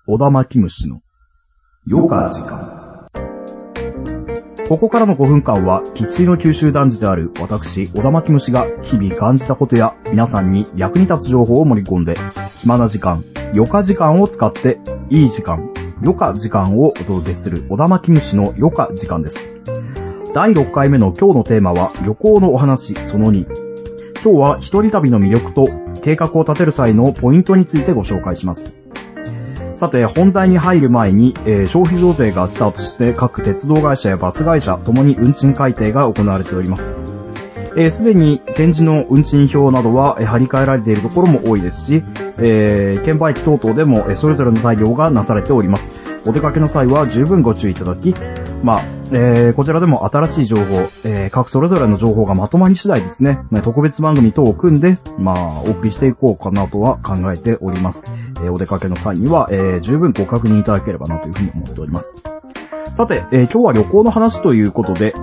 小田巻虫の余暇時間。ここからの5分間は生粋の九州男児である私小田巻虫が日々感じたことや皆さんに役に立つ情報を盛り込んで、暇な時間、余暇時間を使っていい時間、余暇時間をお届けする小田巻虫の余暇時間です。第6回目の今日のテーマは旅行のお話その2。今日は一人旅の魅力と計画を立てる際のポイントについてご紹介します。さて、本題に入る前に、消費増税がスタートして各鉄道会社やバス会社ともに運賃改定が行われております。すでに展示の運賃表などは張り替えられているところも多いですし、券売機等々でもそれぞれの対応がなされております。お出かけの際は十分ご注意いただき、こちらでも新しい情報、各それぞれの情報がまとまり次第ですね、特別番組等を組んで、お送りしていこうかなとは考えております。お出かけの際には、十分ご確認いただければなというふうに思っております。さて、今日は旅行の話ということで、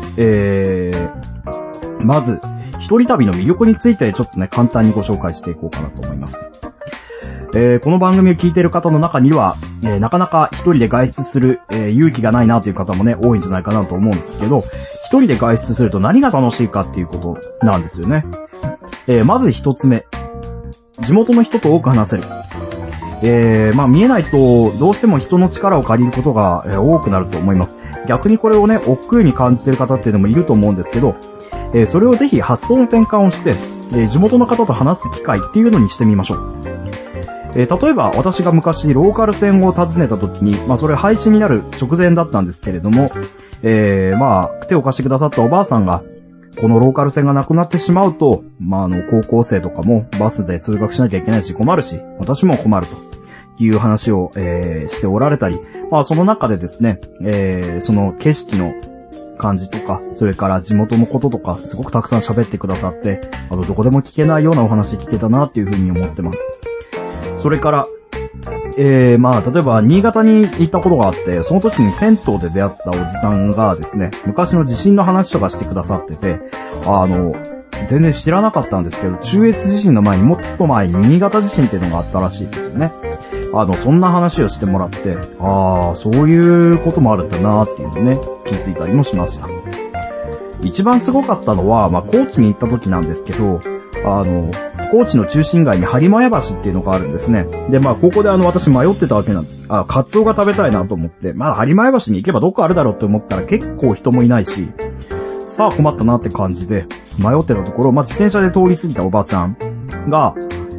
まず、一人旅の魅力についてちょっとね、簡単にご紹介していこうかなと思います。この番組を聞いている方の中には、なかなか一人で外出する、勇気がないなという方もね、多いんじゃないかなと思うんですけど、一人で外出すると何が楽しいかっていうことなんですよね。まず一つ目、地元の人と多く話せる。見えないとどうしても人の力を借りることが、多くなると思います。逆にこれをね、億劫に感じている方っていうのもいると思うんですけど、それをぜひ発想の転換をして、地元の方と話す機会っていうのにしてみましょう。例えば私が昔ローカル線を訪ねた時に、それ廃止になる直前だったんですけれども、手を貸してくださったおばあさんが、このローカル線がなくなってしまうと、高校生とかもバスで通学しなきゃいけないし困るし、私も困るという話を、しておられたり、その中でですね、その景色の感じとか、それから地元のこととか、すごくたくさん喋ってくださって、どこでも聞けないようなお話聞けたなっていうふうに思ってます。それから、例えば、新潟に行ったことがあって、その時に銭湯で出会ったおじさんがですね、昔の地震の話とかしてくださってて、全然知らなかったんですけど、中越地震の前にもっと前に新潟地震っていうのがあったらしいですよね。そんな話をしてもらって、そういうこともあるんだなっていうのね、気づいたりもしました。一番すごかったのは、高知に行った時なんですけど、高知の中心街に播磨屋橋っていうのがあるんですね。で、ここで私迷ってたわけなんです。カツオが食べたいなと思って、播磨屋橋に行けばどこあるだろうって思ったら結構人もいないし、さあ困ったなって感じで迷ってたところ、自転車で通り過ぎたおばちゃんが、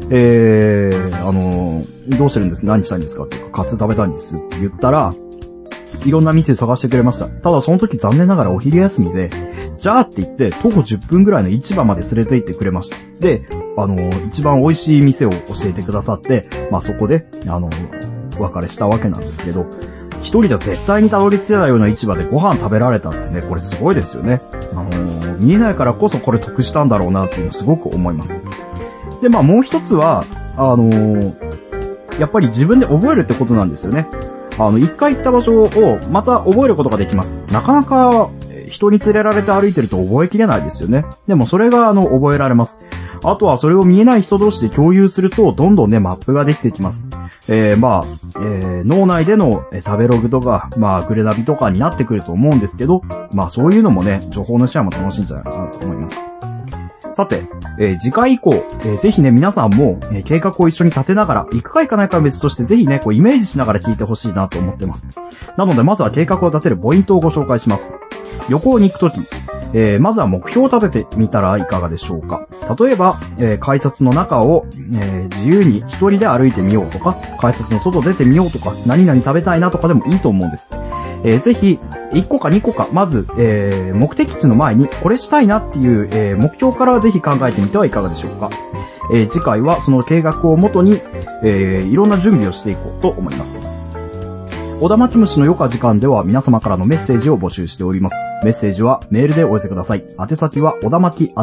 どうしてるんです？何したいんですかっていうか、カツ食べたいんですって言ったら、いろんな店を探してくれました。ただその時残念ながらお昼休みで、じゃあって言って徒歩10分ぐらいの市場まで連れて行ってくれました。で、一番美味しい店を教えてくださって、そこで、お別れしたわけなんですけど、一人じゃ絶対にたどり着けないような市場でご飯食べられたってね、これすごいですよね。見えないからこそこれ得したんだろうなっていうのすごく思います。で、もう一つは、やっぱり自分で覚えるってことなんですよね。一回行った場所をまた覚えることができます。なかなか人に連れられて歩いてると覚えきれないですよね。でもそれが覚えられます。あとはそれを見えない人同士で共有するとどんどんねマップができてきます。脳内での食べログとかグレナビとかになってくると思うんですけど、そういうのもね情報のシェアも楽しいんじゃないかなと思います。さて、次回以降、ぜひね、皆さんも、計画を一緒に立てながら、行くか行かないかは別として、ぜひね、イメージしながら聞いてほしいなと思ってます。なので、まずは計画を立てるポイントをご紹介します。旅行に行くとき、まずは目標を立ててみたらいかがでしょうか。例えば、改札の中を、自由に一人で歩いてみようとか、改札の外出てみようとか、何々食べたいなとかでもいいと思うんです。ぜひ、1個か2個か、まず、目的地の前にこれしたいなっていう、目標からぜひ考えてみてはいかがでしょうか。次回はその計画をもとに、いろんな準備をしていこうと思います。小田巻虫の余暇時間では皆様からのメッセージを募集しております。メッセージはメールでお寄せください。宛先は小田巻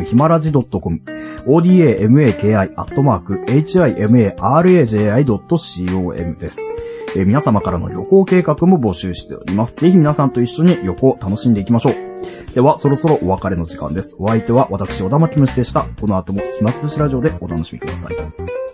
@himaraji.com、odamaki@himaraji.com です。皆様からの旅行計画も募集しております。ぜひ皆さんと一緒に旅行を楽しんでいきましょう。では、そろそろお別れの時間です。お相手は私、小田巻虫でした。この後も暇つぶしラジオでお楽しみください。